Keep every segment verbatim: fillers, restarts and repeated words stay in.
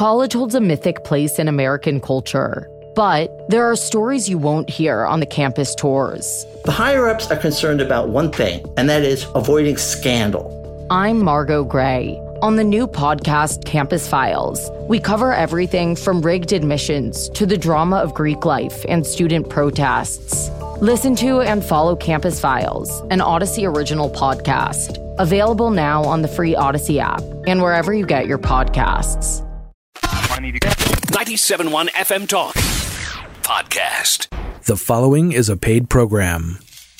College holds a mythic place in American culture, but there are stories you won't hear on the campus tours. The higher-ups are concerned about one thing, and that is avoiding scandal. I'm Margot Gray. On the new podcast, Campus Files, we cover everything from rigged admissions to the drama of Greek life and student protests. Listen to and follow Campus Files, an Odyssey original podcast. Available now on the free Odyssey app and wherever you get your podcasts. ninety-seven point one F M Talk Podcast. The following is a paid program.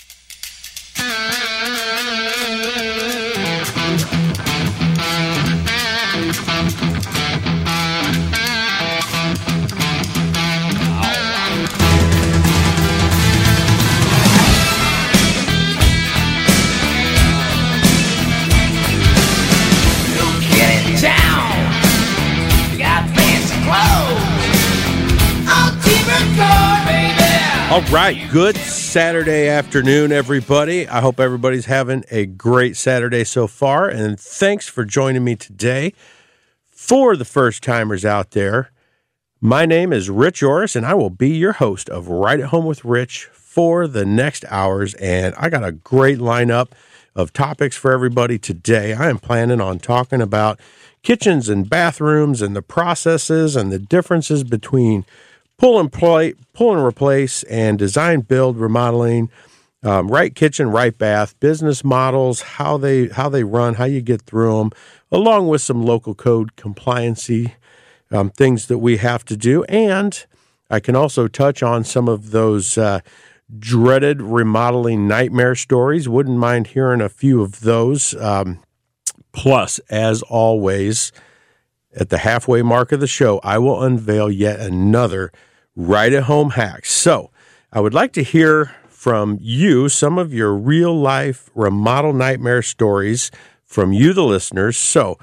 All right, good Saturday afternoon, everybody. I hope everybody's having a great Saturday so far, and thanks for joining me today. For the first-timers out there, my name is Rich Orris, and I will be your host of Right at Home with Rich for the next hours, and I got a great lineup of topics for everybody today. I am planning on talking about kitchens and bathrooms and the processes and the differences between pull and play, pull and replace, and design, build, remodeling, um, right kitchen, right bath, business models, how they how they run, how you get through them, along with some local code compliancy um, things that we have to do. And I can also touch on some of those uh, dreaded remodeling nightmare stories. Wouldn't mind hearing a few of those. Um, plus, as always, at the halfway mark of the show, I will unveil yet another right-at-home hack. So I would like to hear from you some of your real-life remodel nightmare stories from you, the listeners. So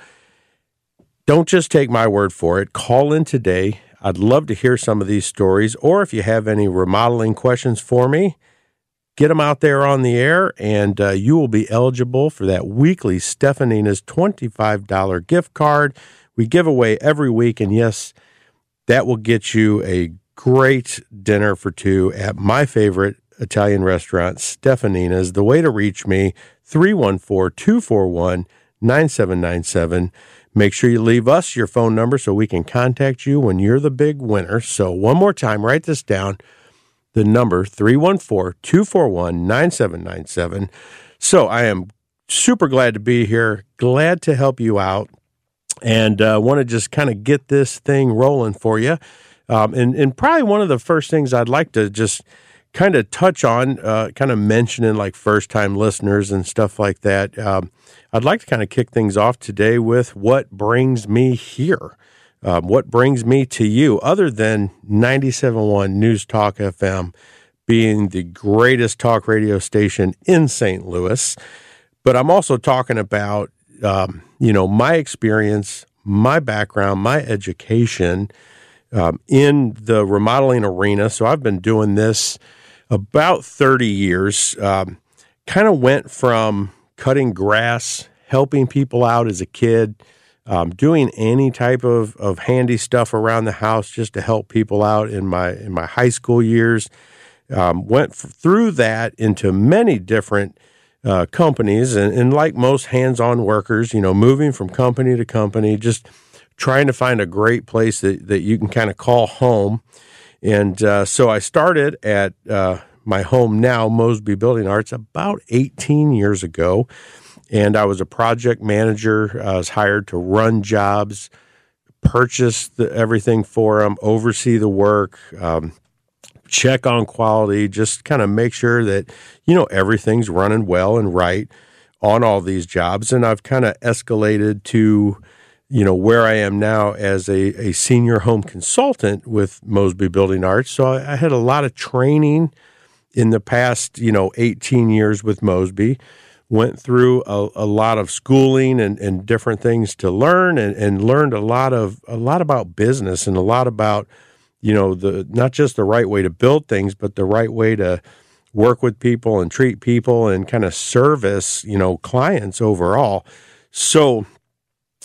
don't just take my word for it. Call in today. I'd love to hear some of these stories. Or if you have any remodeling questions for me, get them out there on the air, and uh, you will be eligible for that weekly Stefanina's twenty-five dollars gift card we give away every week. And yes, that will get you a great dinner for two at my favorite Italian restaurant, Stefanina's. The way to reach me, three one four, two four one, nine seven nine seven. Make sure you leave us your phone number so we can contact you when you're the big winner. So one more time, write this down. The number, three one four, two four one, nine seven nine seven. So I am super glad to be here, glad to help you out, and uh, want to just kind of get this thing rolling for you. Um, and, and probably one of the first things I'd like to just kind of touch on, uh, kind of mentioning like first-time listeners and stuff like that, um, I'd like to kind of kick things off today with what brings me here. Um, what brings me to you, other than ninety-seven point one News Talk F M being the greatest talk radio station in Saint Louis. But I'm also talking about, um, you know, my experience, my background, my education um, in the remodeling arena. So I've been doing this about thirty years. Um, kind of went from cutting grass, helping people out as a kid, Um, doing any type of, of handy stuff around the house just to help people out in my in my high school years. Um, went f- through that into many different uh, companies, and, and like most hands-on workers, you know, moving from company to company, just trying to find a great place that, that you can kind of call home. And uh, so I started at uh, my home now, Mosby Building Arts, about eighteen years ago. And I was a project manager. I was hired to run jobs, purchase the, everything for them, oversee the work, um, check on quality, just kind of make sure that, you know, everything's running well and right on all these jobs. And I've kind of escalated to, you know, where I am now as a, a senior home consultant with Mosby Building Arts. So I, I had a lot of training in the past, you know, eighteen years with Mosby. Went through a, a lot of schooling and, and different things to learn, and, and learned a lot of a lot about business and a lot about, you know, the not just the right way to build things, but the right way to work with people and treat people and kind of service, you know, clients overall. So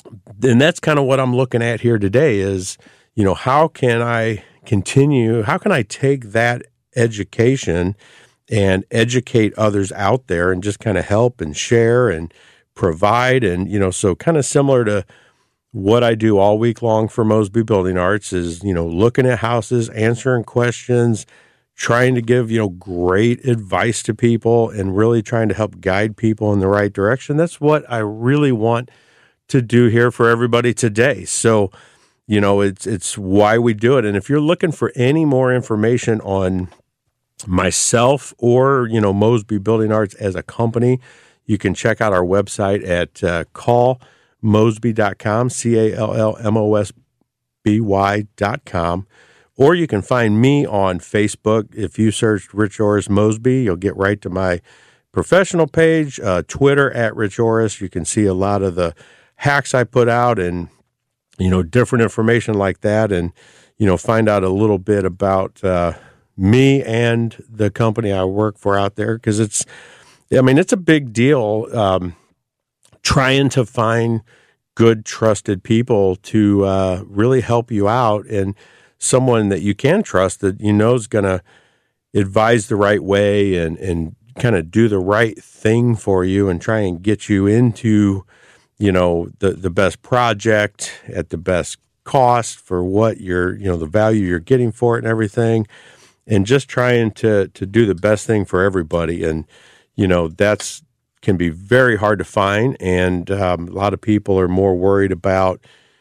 and that's kind of what I'm looking at here today is, you know, how can I continue, how can I take that education and educate others out there and just kind of help and share and provide. And, you know, so kind of similar to what I do all week long for Mosby Building Arts is, you know, looking at houses, answering questions, trying to give, you know, great advice to people and really trying to help guide people in the right direction. That's what I really want to do here for everybody today. So, you know, it's it's why we do it. And if you're looking for any more information on myself or, you know, Mosby Building Arts as a company, you can check out our website at uh, call mosby dot com, C A L L M O S B Y dot com. Or you can find me on Facebook. If you search Rich Orris Mosby, you'll get right to my professional page, uh, Twitter at Rich Orris. You can see a lot of the hacks I put out and, you know, different information like that, and, you know, find out a little bit about uh, me and the company I work for out there. Because it's, I mean, it's a big deal um, trying to find good, trusted people to uh, really help you out, and someone that you can trust that you know is going to advise the right way and, and kind of do the right thing for you and try and get you into, you know, the, the best project at the best cost for what you're, you know, the value you're getting for it and everything, and just trying to, to do the best thing for everybody. And, you know, that's can be very hard to find. And um, a lot of people are more worried about,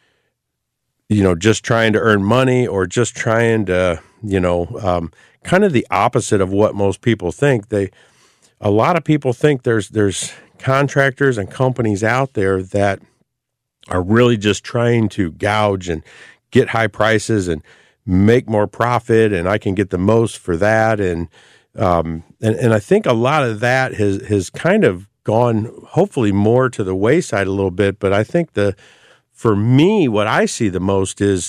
you know, just trying to earn money or just trying to, you know, um, kind of the opposite of what most people think. They, a lot of people think there's, there's contractors and companies out there that are really just trying to gouge and get high prices and make more profit, and I can get the most for that. And, um, and, and I think a lot of that has, has kind of gone hopefully more to the wayside a little bit. But I think the, for me, what I see the most is,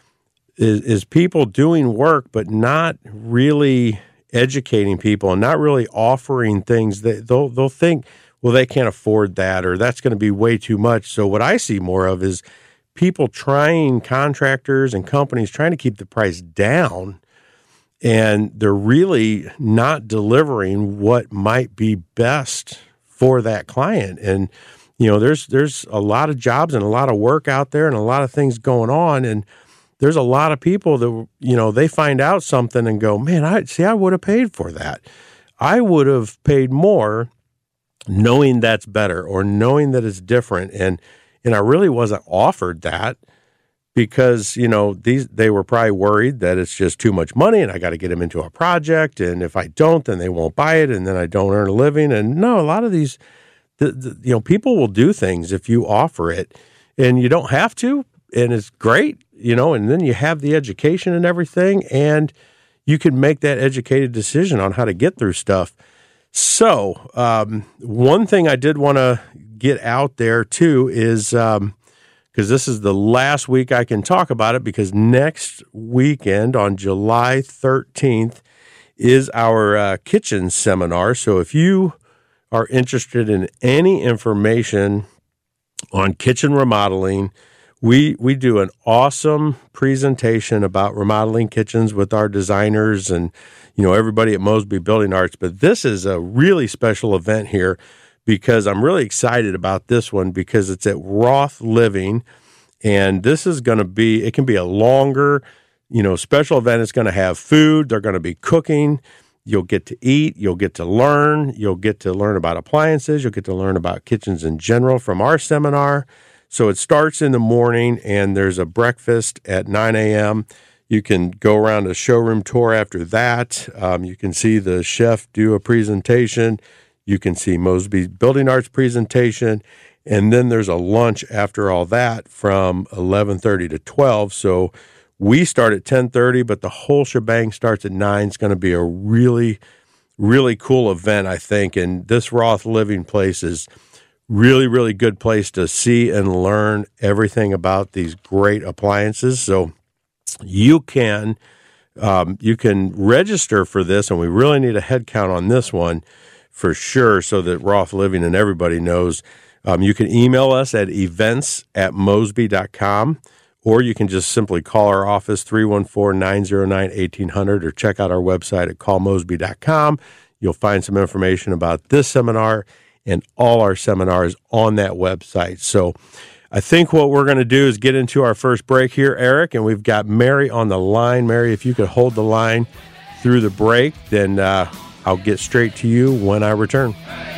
is is people doing work, but not really educating people and not really offering things that they'll they'll think, well, they can't afford that, or that's going to be way too much. So what I see more of is people trying, contractors and companies trying to keep the price down, and they're really not delivering what might be best for that client. And you know, there's there's a lot of jobs and a lot of work out there and a lot of things going on, and there's a lot of people that, you know, they find out something and go, man, I see, I would have paid for that. I would have paid more knowing that's better or knowing that it's different, and and I really wasn't offered that because, you know, these they were probably worried that it's just too much money and I got to get them into a project, and if I don't, then they won't buy it, and then I don't earn a living. And no, a lot of these. The, the, you know, people will do things if you offer it, and you don't have to, and it's great, you know, and then you have the education and everything, and you can make that educated decision on how to get through stuff. So um, one thing I did want to get out there too is, um, because this is the last week I can talk about it, because next weekend on July thirteenth is our uh, kitchen seminar. So if you are interested in any information on kitchen remodeling, we we do an awesome presentation about remodeling kitchens with our designers and, you know, everybody at Mosby Building Arts. But this is a really special event here because I'm really excited about this one because it's at Roth Living, and this is going to be, it can be a longer, you know, special event. It's going to have food. They're going to be cooking. You'll get to eat, you'll get to learn, you'll get to learn about appliances, you'll get to learn about kitchens in general from our seminar. So it starts in the morning, and there's a breakfast at nine a.m. You can go around a showroom tour after that. Um, you can see the chef do a presentation. You can see Mosby Building Arts presentation. And then there's a lunch after all that from eleven thirty to twelve. So we start at ten thirty, but the whole shebang starts at nine. It's going to be a really, really cool event, I think. And this Roth Living place is really, really good place to see and learn everything about these great appliances. So you can um, you can register for this, and we really need a head count on this one for sure, so that Roth Living and everybody knows. Um, you can email us at events at mosby dot com, or you can just simply call our office, three one four, nine zero nine, one eight hundred, or check out our website at call mosby dot com. You'll find some information about this seminar and all our seminars on that website. So I think what we're going to do is get into our first break here, Eric, and we've got Mary on the line. Mary, if you could hold the line through the break, then uh, I'll get straight to you when I return.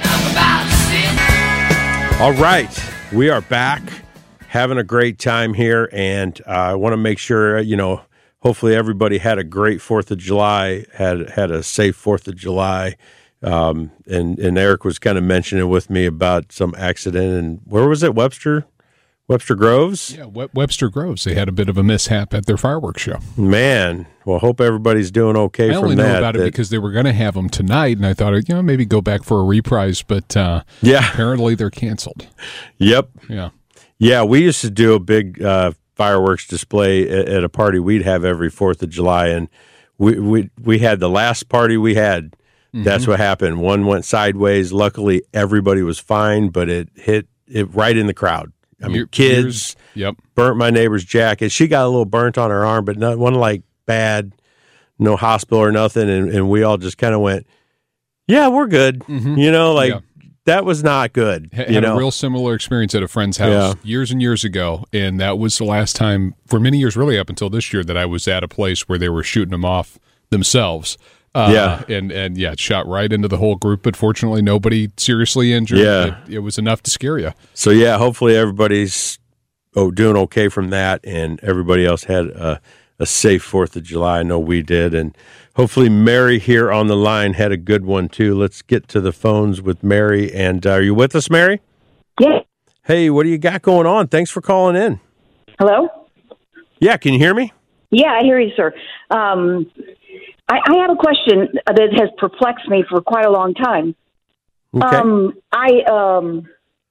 All right, we are back, having a great time here, and uh, I want to make sure, you know, hopefully everybody had a great fourth of July, had had a safe fourth of July, um, and, and Eric was kind of mentioning with me about some accident, and where was it, Webster? Webster Groves? Yeah, We- Webster Groves. They had a bit of a mishap at their fireworks show. Man, well, hope everybody's doing okay I from only know that. about it that, because they were going to have them tonight, and I thought, you know, maybe go back for a reprise, but uh, yeah. apparently they're canceled. Yep. Yeah. Yeah, we used to do a big uh, fireworks display at, at a party we'd have every fourth of July, and we, we, we had the last party we had. Mm-hmm. That's what happened. One went sideways. Luckily, everybody was fine, but it hit it right in the crowd. I mean, kids Years, yep. burnt my neighbor's jacket. She got a little burnt on her arm, but not one like bad, no hospital or nothing. And, and we all just kind of went, yeah, we're good. Mm-hmm. You know, like yeah. that was not good. H- you had know? a real similar experience at a friend's house Yeah. years and years ago, and that was the last time, for many years, really up until this year, that I was at a place where they were shooting them off themselves. Uh, yeah. And, and yeah, it shot right into the whole group, but fortunately nobody seriously injured. Yeah. It, it was enough to scare you. So, yeah, hopefully everybody's oh, doing okay from that, and everybody else had a, a safe fourth of July. I know we did, and hopefully Mary here on the line had a good one, too. Let's get to the phones with Mary. And uh, are you with us, Mary? Yeah. Hey, what do you got going on? Thanks for calling in. Hello? Yeah, can you hear me? Yeah, I hear you, sir. Um, I, I have a question that has perplexed me for quite a long time. Okay. Um, I um,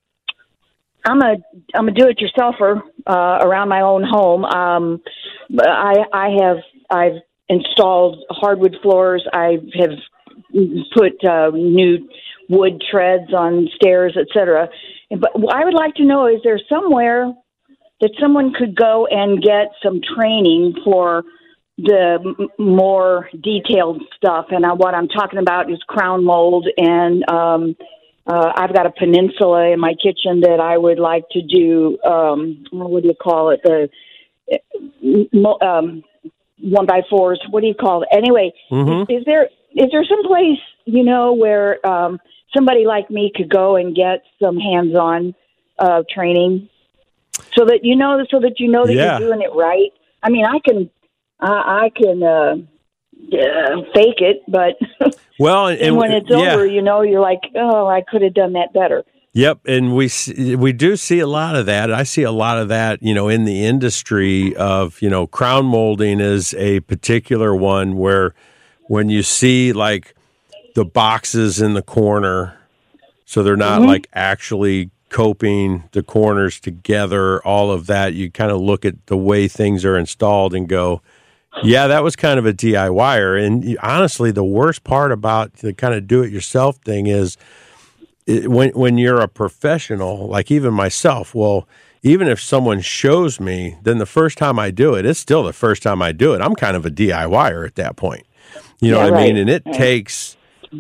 I'm a I'm a do-it-yourselfer uh, around my own home. Um, I I have I've installed hardwood floors. I have put uh, new wood treads on stairs, et cetera. But I would like to know: is there somewhere that someone could go and get some training for the m- more detailed stuff? And I, what I'm talking about is crown mold, and um, uh, I've got a peninsula in my kitchen that I would like to do. Um, what do you call it? The um, one by fours. What do you call it? Anyway, Mm-hmm. is, is there is there some place, you know, where um, somebody like me could go and get some hands-on uh, training, so that you know, so that you know that Yeah. you're doing it right? I mean, I can. I, I can uh, uh, fake it, but Well, and, and when it's yeah. over, you know, you're like, oh, I could have done that better. Yep, and we see, we do see a lot of that. I see a lot of that, you know, in the industry of, you know, crown molding is a particular one where when you see like the boxes in the corner, so they're not Mm-hmm. like actually coping the corners together, all of that, you kind of look at the way things are installed and go, yeah, that was kind of a DIYer. And you- honestly, the worst part about the kind of do-it-yourself thing is it, when when you're a professional, like even myself, well, even if someone shows me, then the first time I do it, it's still the first time I do it. I'm kind of a DIYer at that point. You know Yeah, what I mean? right. And it takes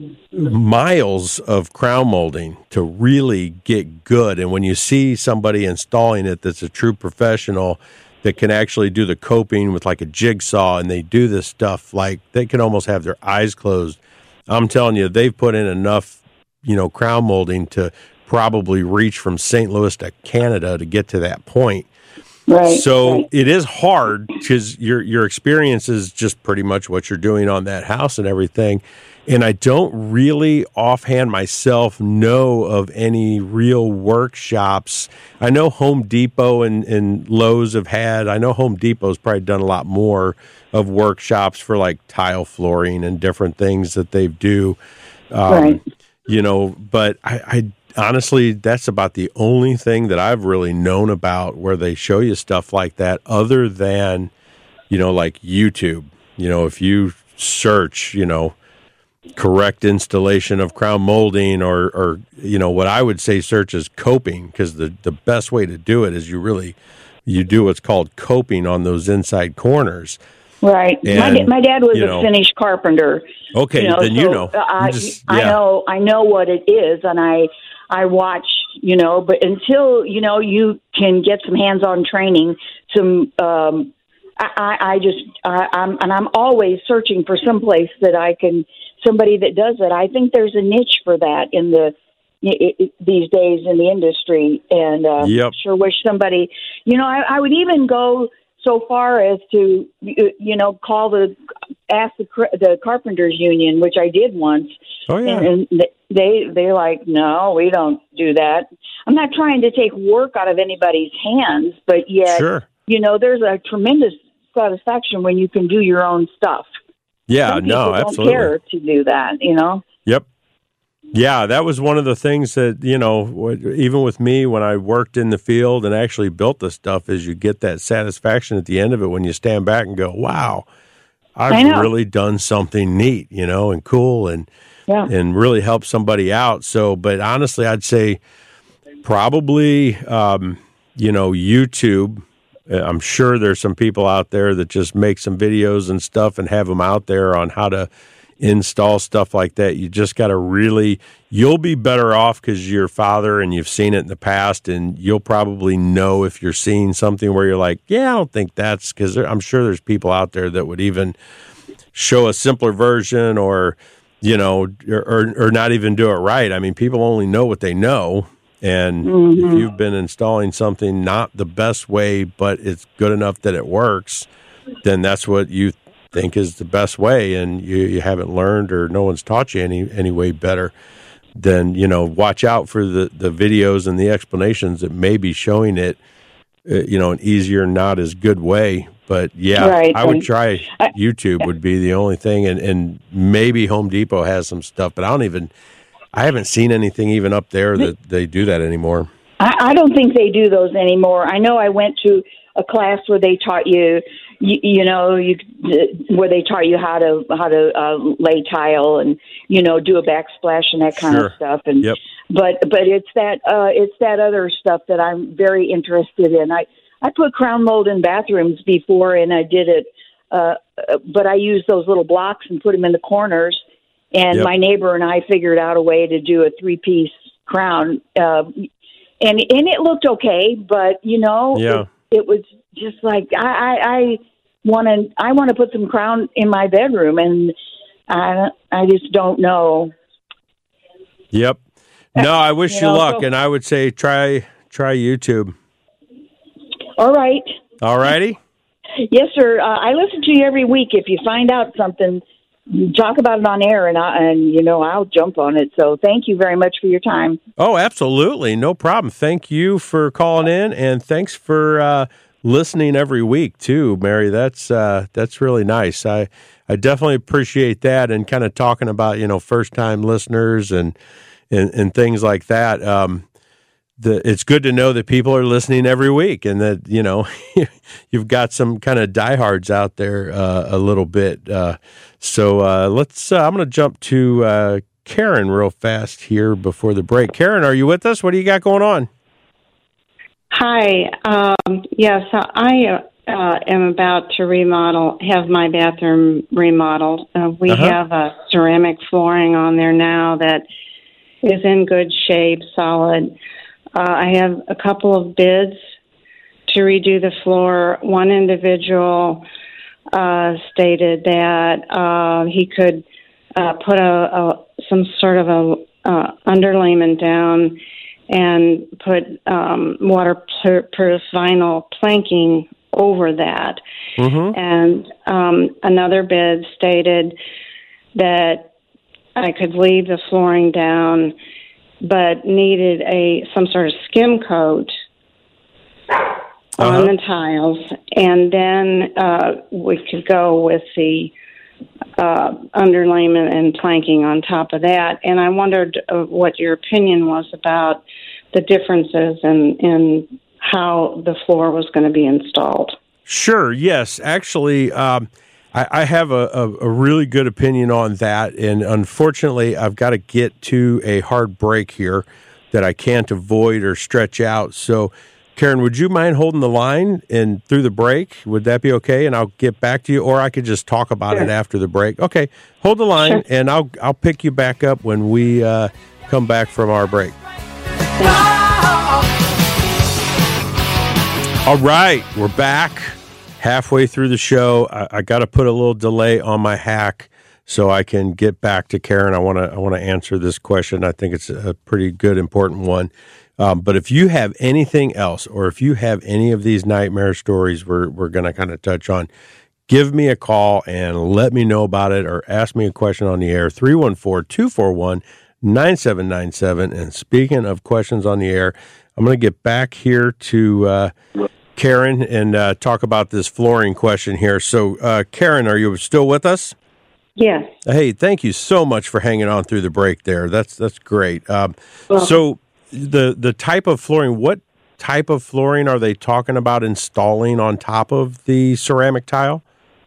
miles of crown molding to really get good. And when you see somebody installing it that's a true professional that can actually do the coping with like a jigsaw, and they do this stuff like they can almost have their eyes closed, I'm telling you, they've put in enough, you know, crown molding to probably reach from Saint Louis to Canada to get to that point. Right. So right. it is hard because your your experience is just pretty much what you're doing on that house and everything. And I don't really offhand myself know of any real workshops. I know Home Depot and, and Lowe's have had. I know Home Depot's probably done a lot more of workshops for like tile flooring and different things that they do. Um, Right. You know, but I, I honestly, that's about the only thing that I've really known about where they show you stuff like that, other than, you know, like YouTube. You know, if you search, you know, correct installation of crown molding, or, or you know, what I would say search as coping, because the, the best way to do it is you really, you do what's called coping on those inside corners. Right. And, my, my dad was you a know, finished carpenter. Okay, you know, then so you know. I, You just, I yeah. know, I know what it is, and I, I watch, you know, but until, you know, you can get some hands-on training, some, um, I, I, I just, I, I'm, and I'm always searching for some place that I can, somebody that does it. I think there's a niche for that in the, it, it, these days in the industry, and uh, Yep. sure wish somebody, you know, I, I would even go so far as to, you know, call the, ask the, the Carpenters Union, which I did once. Oh, yeah. And, and they, they're like, no, we don't do that. I'm not trying to take work out of anybody's hands, but yet, Sure. you know, there's a tremendous satisfaction when you can do your own stuff. Yeah, Some people no, don't absolutely. care to do that, you know? Yep. Yeah, that was one of the things that, you know, even with me when I worked in the field and actually built the stuff, is you get that satisfaction at the end of it when you stand back and go, wow, I I've know. really done something neat, you know, and cool, and Yeah. and really help somebody out. So, but honestly, I'd say probably, um, you know, YouTube. I'm sure there's some people out there that just make some videos and stuff and have them out there on how to install stuff like that. You just got to really, you'll be better off because you're your father and you've seen it in the past, and you'll probably know if you're seeing something where you're like, yeah, I don't think that's, because I'm sure there's people out there that would even show a simpler version, or, you know, or, or not even do it right. I mean, people only know what they know. And Mm-hmm. if you've been installing something not the best way, but it's good enough that it works, then that's what you think is the best way, and you, you haven't learned, or no one's taught you any any way better, then, you know, watch out for the, the videos and the explanations that may be showing it, uh, you know, an easier, not as good way. But yeah, Right, I would right. try YouTube would be the only thing, and, and maybe Home Depot has some stuff, but I don't even, I haven't seen anything even up there that they do that anymore. I, I don't think they do those anymore. I know I went to a class where they taught you, you, you know, you where they taught you how to how to uh, lay tile and, you know, do a backsplash and that kind Sure. of stuff. And Yep. but but it's that uh, it's that other stuff that I'm very interested in. I I put crown mold in bathrooms before, and I did it, uh, but I used those little blocks and put them in the corners. And Yep. my neighbor and I figured out a way to do a three piece crown. Uh, And and it looked okay, but you know, Yeah. it, it was just like I I, I want to I want to put some crown in my bedroom, and I I just don't know. Yep. No, I wish You you, know, luck, so- and I would say try try YouTube. All right, All righty. yes, sir. Uh, I listen to you every week. If you find out something, talk about it on air, and I, and you know I'll jump on it. So thank you very much for your time. Oh, absolutely. No problem. Thank you for calling in, and thanks for uh, listening every week too, Mary. That's uh, that's really nice. I I definitely appreciate that, and kind of talking about, you know, first time listeners and and, and things like that. Um, the it's good to know that people are listening every week, and that, you know, you've got some kind of diehards out there uh, a little bit. Uh, so uh, let's. Uh, I'm going to jump to uh, Karen real fast here before the break. Karen, are you with us? What do you got going on? Hi. Um, yes, I uh, am about to remodel, have my bathroom remodeled. Uh, we Uh-huh. have a ceramic flooring on there now that is in good shape, solid. Uh, I have a couple of bids to redo the floor. One individual uh, stated that uh, he could uh, put a, a some sort of a uh, underlayment down and put um, waterproof vinyl planking over that. Mm-hmm. And um, another bid stated that I could leave the flooring down, but needed a some sort of skim coat Uh-huh. on the tiles, and then uh, we could go with the uh, underlayment and planking on top of that. And I wondered uh, what your opinion was about the differences in, in how the floor was going to be installed. Sure. Yes. Actually, um, I, I have a, a, a really good opinion on that, and unfortunately, I've got to get to a hard break here that I can't avoid or stretch out. So, Karen, would you mind holding the line and through the break? Would that be okay? And I'll get back to you, or I could just talk about sure. it after the break. Okay, hold the line, sure. and I'll I'll pick you back up when we uh, come back from our break. All right, we're back. Halfway through the show, I, I got to put a little delay on my hack so I can get back to Karen. I want to I want to answer this question. I think it's a pretty good, important one. Um, but if you have anything else, or if you have any of these nightmare stories we're we're going to kind of touch on, give me a call and let me know about it, or ask me a question on the air. three one four, two four one, nine seven nine seven. And speaking of questions on the air, I'm going to get back here to uh, Karen and uh, talk about this flooring question here. So, uh, Karen, are you still with us? Yes. Hey, thank you so much for hanging on through the break there. That's that's great. Um, well, so, the the type of flooring, what type of flooring are they talking about installing on top of the ceramic tile?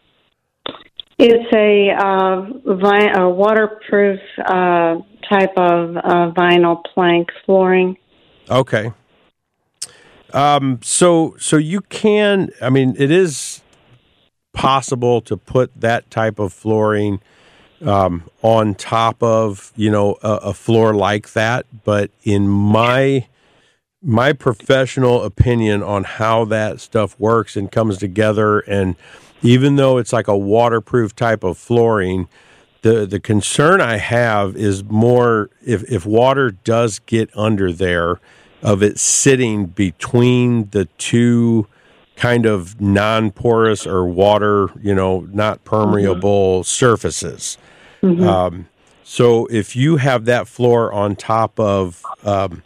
It's a, uh, vi- a waterproof uh, type of uh, vinyl plank flooring. Okay. Um, so, so you can, I mean, it is possible to put that type of flooring um, on top of, you know, a, a floor like that. But in my, my professional opinion on how that stuff works and comes together, and even though it's like a waterproof type of flooring, the, the concern I have is more if, if water does get under there, of it sitting between the two kind of non-porous or water, you know, not permeable mm-hmm. surfaces. Mm-hmm. Um, so if you have that floor on top of um,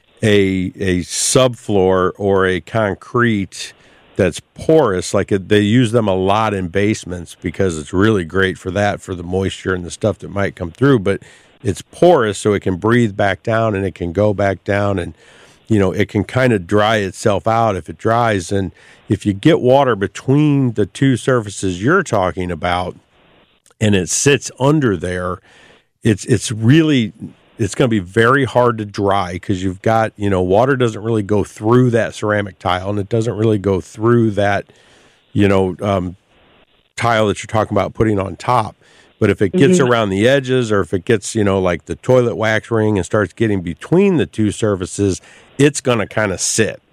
a a subfloor or a concrete that's porous, like it, they use them a lot in basements because it's really great for that, for the moisture and the stuff that might come through, but it's porous so it can breathe back down and it can go back down, and you know, it can kind of dry itself out if it dries. And if you get water between the two surfaces you're talking about and it sits under there, it's it's really, it's going to be very hard to dry because you've got, you know, water doesn't really go through that ceramic tile, and it doesn't really go through that, you know, um, tile that you're talking about putting on top. But if it gets mm-hmm. around the edges, or if it gets, you know, like the toilet wax ring and starts getting between the two surfaces, it's going to kind of sit,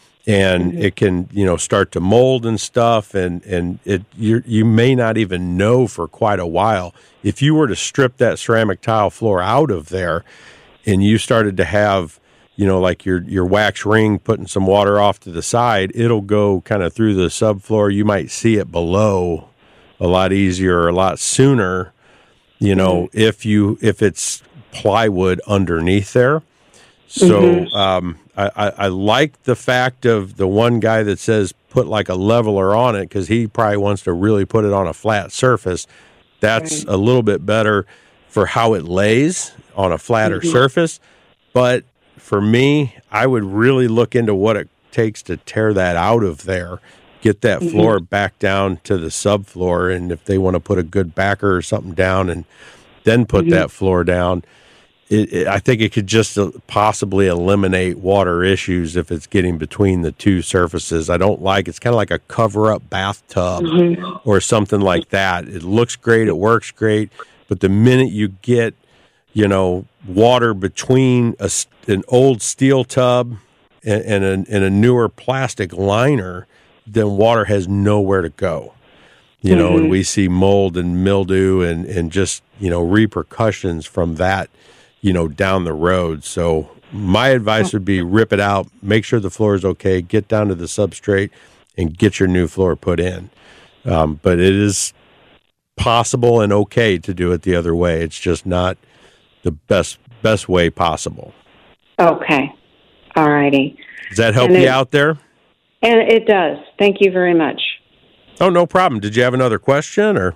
and mm-hmm. it can, you know, start to mold and stuff. And, and it, you you may not even know for quite a while. If you were to strip that ceramic tile floor out of there and you started to have, you know, like your, your wax ring putting some water off to the side, it'll go kind of through the subfloor. You might see it below a lot easier, or a lot sooner, you know, mm-hmm. if you if it's plywood underneath there. So mm-hmm. um, I, I, I like the fact of the one guy that says put like a leveler on it, because he probably wants to really put it on a flat surface. That's right. A little bit better for how it lays on a flatter mm-hmm. surface. But for me, I would really look into what it takes to tear that out of there, get that mm-hmm. floor back down to the subfloor, and if they want to put a good backer or something down and then put mm-hmm. that floor down, it, it, I think it could just possibly eliminate water issues if it's getting between the two surfaces. I don't like, it's kind of like a cover-up bathtub mm-hmm. or something like that. It looks great, it works great, but the minute you get, you know, water between a, an old steel tub and, and, a, and a newer plastic liner, then water has nowhere to go, you know, mm-hmm. and we see mold and mildew and, and just, you know, repercussions from that, you know, down the road. So my advice would be rip it out, make sure the floor is okay, get down to the substrate, and get your new floor put in. Um, but it is possible and okay to do it the other way. It's just not the best best way possible. Okay. All righty. Does that help and you it, out there? And it does. Thank you very much. Oh, no problem. Did you have another question, or?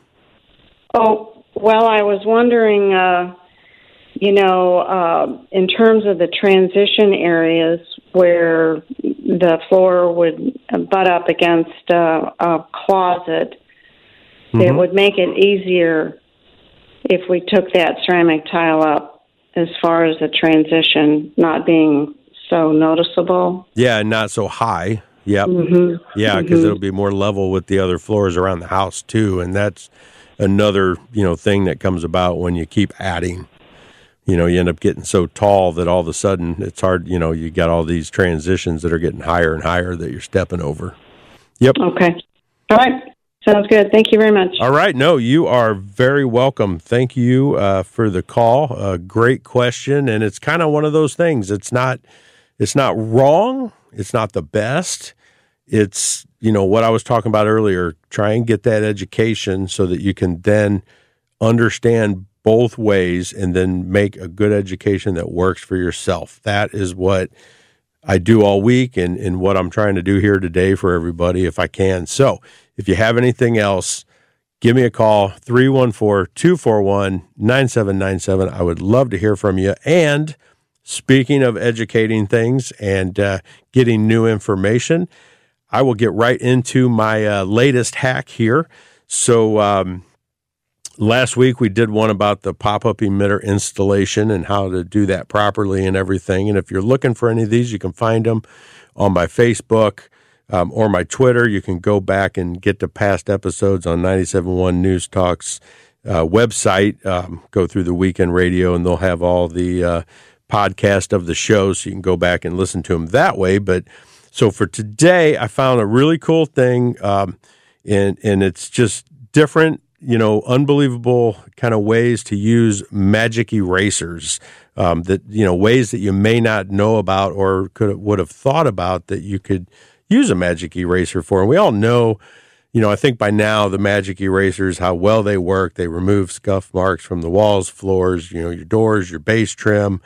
Oh, well, I was wondering, uh, you know, uh, in terms of the transition areas where the floor would butt up against uh, a closet, mm-hmm. it would make it easier if we took that ceramic tile up as far as the transition not being so noticeable. Yeah, not so high. Yep. Mm-hmm. Yeah, because mm-hmm. it'll be more level with the other floors around the house too, and that's another, you know, thing that comes about when you keep adding. You know, you end up getting so tall that all of a sudden it's hard, you know, you got all these transitions that are getting higher and higher that you're stepping over. Yep. Okay. All right. Sounds good. Thank you very much. All right. No, you are very welcome. Thank you uh, for the call. A great question. And it's kind of one of those things. It's not, it's not wrong. It's not the best. It's, you know, what I was talking about earlier, try and get that education so that you can then understand both ways and then make a good education that works for yourself. That is what I do all week and, and what I'm trying to do here today for everybody if I can. So if you have anything else, give me a call, three one four, two four one, nine seven nine seven. I would love to hear from you. And speaking of educating things and uh, getting new information, I will get right into my uh, latest hack here. So um, last week we did one about the pop-up emitter installation and how to do that properly and everything. And if you're looking for any of these, you can find them on my Facebook um, or my Twitter. You can go back and get the past episodes on ninety-seven point one News Talk's uh, website. Um, go through the Weekend Radio, and they'll have all the uh, podcast of the show, so you can go back and listen to them that way. But so for today, I found a really cool thing, um, and and it's just different, you know, unbelievable kind of ways to use magic erasers, um, that, you know, ways that you may not know about or could would have thought about that you could use a magic eraser for. And we all know, you know, I think by now the magic erasers, how well they work. They remove scuff marks from the walls, floors, you know, your doors, your base trim.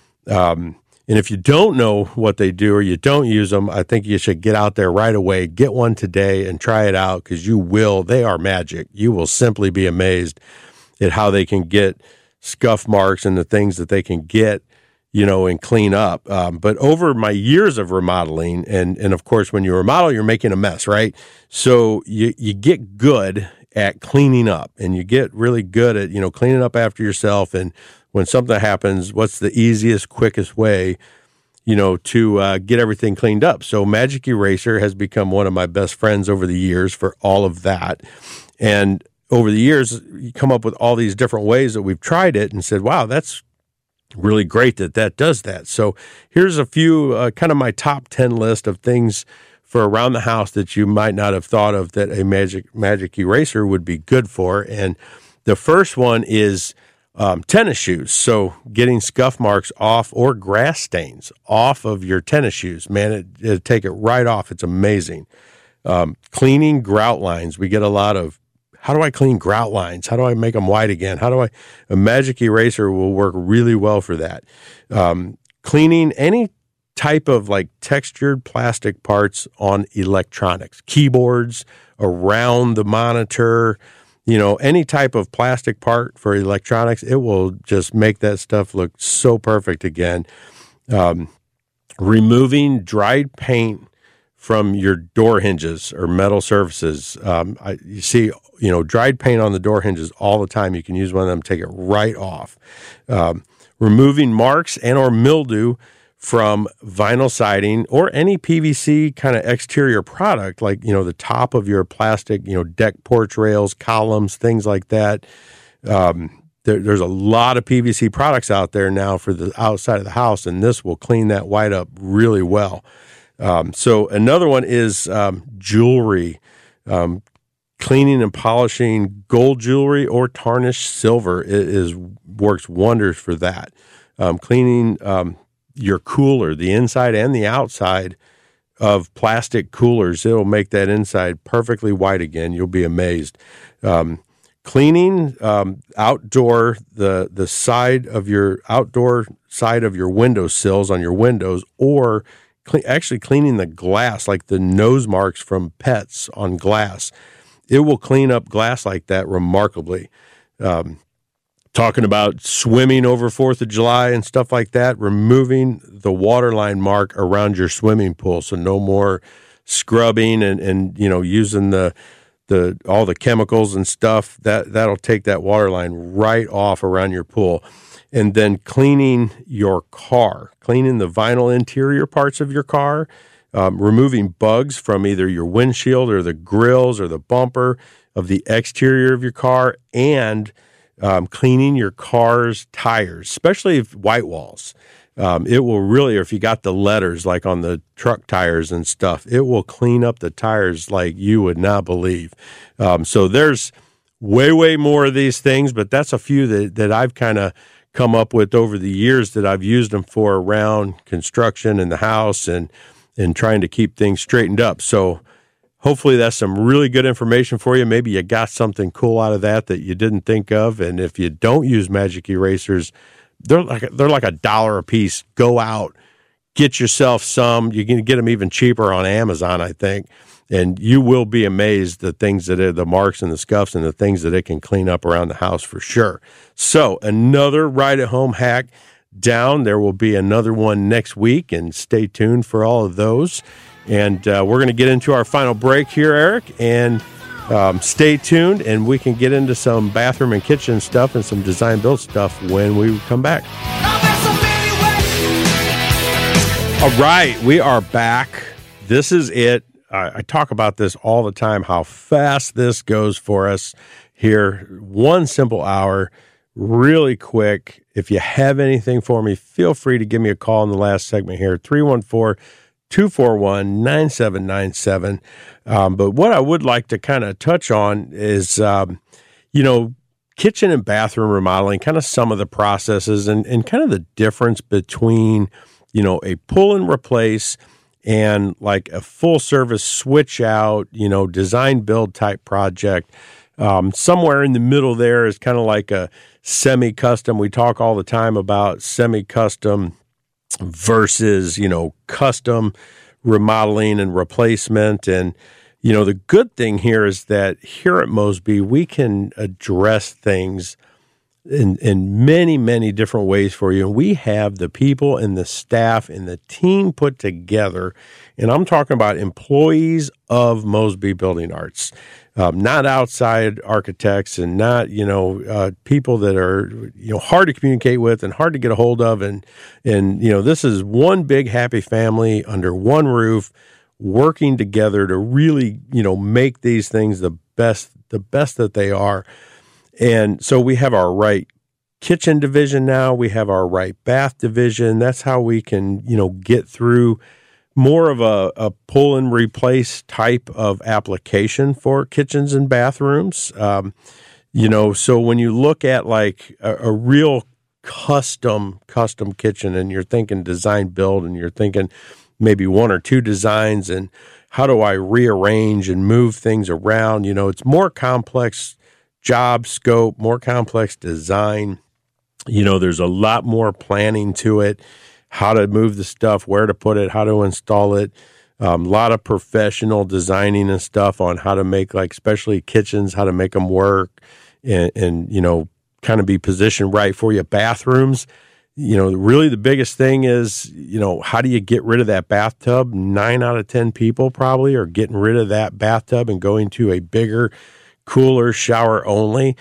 Um, and if you don't know what they do or you don't use them, I think you should get out there right away, get one today and try it out, because you will. They are magic. You will simply be amazed at how they can get scuff marks and the things that they can get, you know, and clean up. Um, but over my years of remodeling, and, and of course, when you remodel, you're making a mess, right? So you, you get good at cleaning up, and you get really good at, you know, cleaning up after yourself. And when something happens, what's the easiest, quickest way, you know, to uh, get everything cleaned up? So Magic Eraser has become one of my best friends over the years for all of that. And over the years, you come up with all these different ways that we've tried it and said, wow, that's really great that that does that. So here's a few, uh, kind of my top ten list of things for around the house that you might not have thought of that a magic magic eraser would be good for. And the first one is um, tennis shoes. So getting scuff marks off or grass stains off of your tennis shoes, man, it, it'll take it right off. It's amazing. Um, cleaning grout lines. We get a lot of, how do I clean grout lines? How do I make them white again? How do I, a magic eraser will work really well for that. Um, cleaning any type of like textured plastic parts on electronics, keyboards, around the monitor, you know, any type of plastic part for electronics, it will just make that stuff look so perfect again. Um, removing dried paint from your door hinges or metal surfaces. Um, I, you see, you know, dried paint on the door hinges all the time. You can use one of them, take it right off. Um, removing marks and or mildew from vinyl siding or any P V C kind of exterior product, like, you know, the top of your plastic, you know, deck porch rails, columns, things like that. Um, there, there's a lot of P V C products out there now for the outside of the house, and this will clean that white up really well. Um, so another one is um, jewelry, um, cleaning and polishing gold jewelry or tarnished silver is, is works wonders for that. Um, cleaning um, your cooler, the inside and the outside of plastic coolers, it'll make that inside perfectly white again. You'll be amazed. Um, cleaning um, outdoor, the the side of your outdoor side of your window sills on your windows, or clean, actually cleaning the glass, like the nose marks from pets on glass. It will clean up glass like that remarkably. Um, Talking about swimming over fourth of July and stuff like that, removing the waterline mark around your swimming pool. So no more scrubbing and, and you know, using the the all the chemicals and stuff, that, that'll take that water line right off around your pool. And then cleaning your car, cleaning the vinyl interior parts of your car, um, removing bugs from either your windshield or the grills or the bumper of the exterior of your car, and um, cleaning your car's tires, especially if white walls. Um, it will really, or if you got the letters like on the truck tires and stuff, it will clean up the tires like you would not believe. Um, so there's way, way more of these things, but that's a few that, that I've kind of come up with over the years that I've used them for around construction in the house and, and trying to keep things straightened up. So hopefully that's some really good information for you. Maybe you got something cool out of that that you didn't think of. And if you don't use magic erasers, they're like they're like a dollar a piece. Go out, get yourself some. You can get them even cheaper on Amazon, I think. And you will be amazed the things that it, the marks and the scuffs and the things that it can clean up around the house for sure. So another Ride at Home hack down. There will be another one next week, and stay tuned for all of those. And uh, we're going to get into our final break here, Eric, and um, stay tuned, and we can get into some bathroom and kitchen stuff and some design build stuff when we come back. All right, we are back. This is it. I talk about this all the time, how fast this goes for us here. One simple hour, really quick. If you have anything for me, feel free to give me a call in the last segment here, three one four, two four one, nine seven nine seven. Um, but what I would like to kind of touch on is, um, you know, kitchen and bathroom remodeling, kind of some of the processes and, and kind of the difference between, you know, a pull and replace and like a full service switch out, you know, design build type project. Um, somewhere in the middle there is kind of like a semi-custom. We talk all the time about semi-custom versus, you know, custom remodeling and replacement. And, you know, the good thing here is that here at Mosby, we can address things in, in many, many different ways for you. And we have the people and the staff and the team put together. And I'm talking about employees of Mosby Building Arts, um, not outside architects and not, you know, uh, people that are, you know, hard to communicate with and hard to get a hold of. And, and, you know, this is one big happy family under one roof working together to really, you know, make these things the best, the best that they are. And so we have our right kitchen division now. We have our right bath division. That's how we can, you know, get through more of a, a pull and replace type of application for kitchens and bathrooms. Um, you know, so when you look at like a, a real custom, custom kitchen and you're thinking design build and you're thinking maybe one or two designs and how do I rearrange and move things around, you know, it's more complex job scope, more complex design. You know, there's a lot more planning to it, how to move the stuff, where to put it, how to install it. Um, a lot of professional designing and stuff on how to make, like, especially kitchens, how to make them work and, and you know, kind of be positioned right for you. Bathrooms, you know, really the biggest thing is, you know, how do you get rid of that bathtub? Nine out of ten people probably are getting rid of that bathtub and going to a bigger, cooler shower only.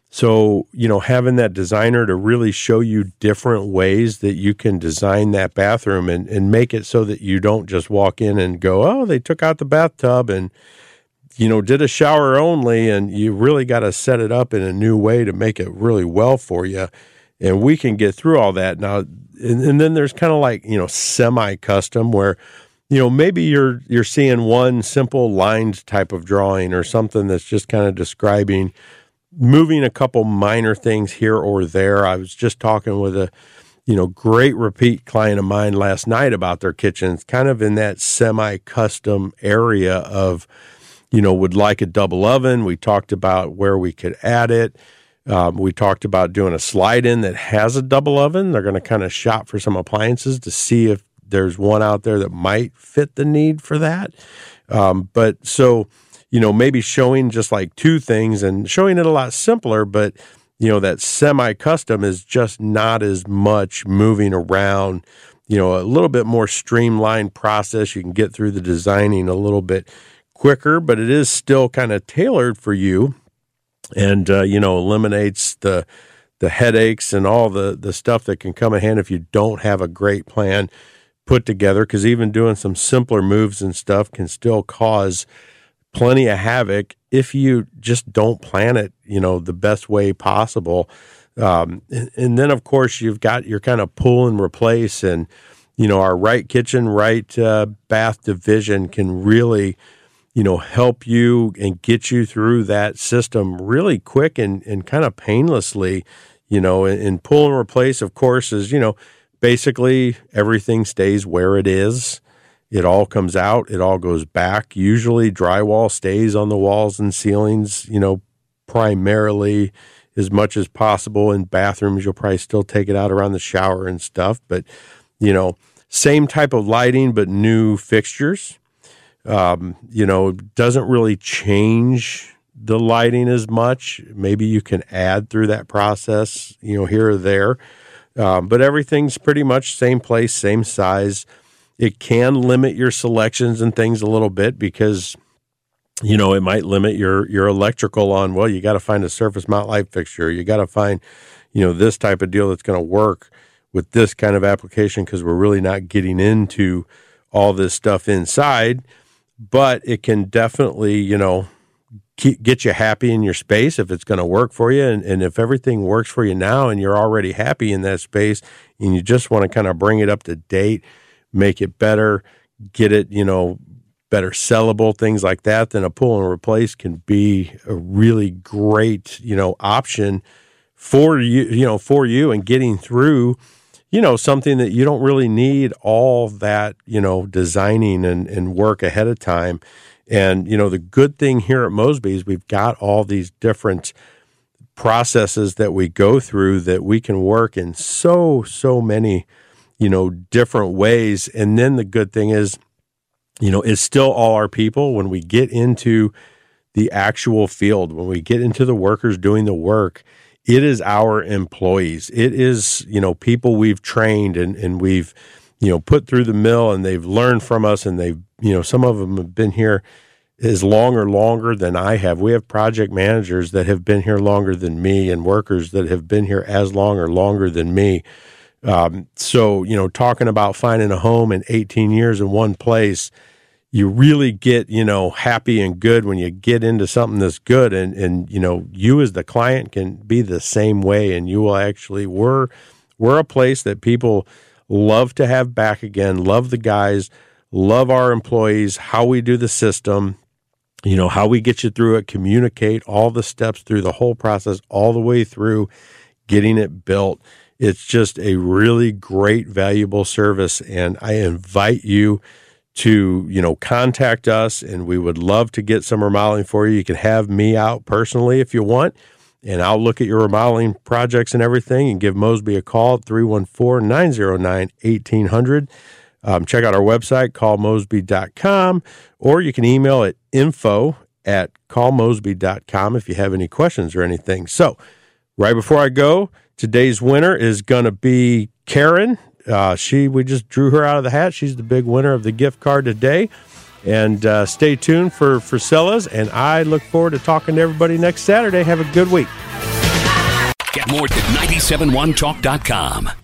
So, you know, having that designer to really show you different ways that you can design that bathroom and, and make it so that you don't just walk in and go, oh, they took out the bathtub and, you know, did a shower only. And you really got to set it up in a new way to make it really well for you. And we can get through all that now. And, and then there's kind of like, you know, semi-custom where, you know, maybe you're you're seeing one simple lined type of drawing or something that's just kind of describing moving a couple minor things here or there. I was just talking with a, you know, great repeat client of mine last night about their kitchen. It's kind of in that semi-custom area of, you know, would like a double oven. We talked about where we could add it. Um, we talked about doing a slide-in that has a double oven. They're going to kind of shop for some appliances to see if there's one out there that might fit the need for that. Um, but so, you know, maybe showing just like two things and showing it a lot simpler, but, you know, that semi-custom is just not as much moving around, you know, a little bit more streamlined process. You can get through the designing a little bit quicker, but it is still kind of tailored for you, and uh, you know, eliminates the the headaches and all the the stuff that can come in hand if you don't have a great plan put together. Because even doing some simpler moves and stuff can still cause plenty of havoc if you just don't plan it, you know, the best way possible. Um, and, and then, of course, you've got your kind of pull and replace, and you know, our right kitchen, right uh, bath division can really, you know, help you and get you through that system really quick and, and kind of painlessly, you know, and, and pull and replace, of course, is, you know, basically everything stays where it is. It all comes out. It all goes back. Usually drywall stays on the walls and ceilings, you know, primarily as much as possible. In bathrooms, you'll probably still take it out around the shower and stuff. But, you know, same type of lighting, but new fixtures. Um, you know, doesn't really change the lighting as much. Maybe you can add through that process, you know, here or there. Um, but everything's pretty much same place, same size. It can limit your selections and things a little bit because, you know, it might limit your, your electrical on, well, you got to find a surface mount light fixture. You got to find, you know, this type of deal that's going to work with this kind of application because we're really not getting into all this stuff inside. But it can definitely, you know, keep, get you happy in your space if it's going to work for you. And, and if everything works for you now and you're already happy in that space and you just want to kind of bring it up to date, make it better, get it, you know, better sellable, things like that, then a pull and replace can be a really great, you know, option for you, you know, for you and getting through, you know, something that you don't really need all that, you know, designing and, and work ahead of time. And, you know, the good thing here at Mosby is we've got all these different processes that we go through that we can work in so, so many, you know, different ways. And then the good thing is, you know, it's still all our people. When we get into the actual field, when we get into the workers doing the work, it is our employees. It is, you know, people we've trained and, and we've, you know, put through the mill and they've learned from us and they've, you know, some of them have been here as long or longer than I have. We have project managers that have been here longer than me and workers that have been here as long or longer than me. Um, so, you know, talking about finding a home in eighteen years in one place, you really get, you know, happy and good when you get into something that's good. And, and, you know, you as the client can be the same way. And you will actually, we're, we're a place that people love to have back again, love the guys, love our employees, how we do the system, you know, how we get you through it, communicate all the steps through the whole process, all the way through getting it built. It's just a really great, valuable service. And I invite you to, you know, contact us, and we would love to get some remodeling for you. You can have me out personally if you want, and I'll look at your remodeling projects and everything and give Mosby a call at three one four, nine zero nine, one eight hundred. Um, check out our website, call mosby dot com, or you can email at info at call mosby dot com if you have any questions or anything. So right before I go, today's winner is going to be Karen. Uh, she, we just drew her out of the hat. She's the big winner of the gift card today. And uh, stay tuned for Frisella's. And I look forward to talking to everybody next Saturday. Have a good week. Get more at nine seven one talk dot com.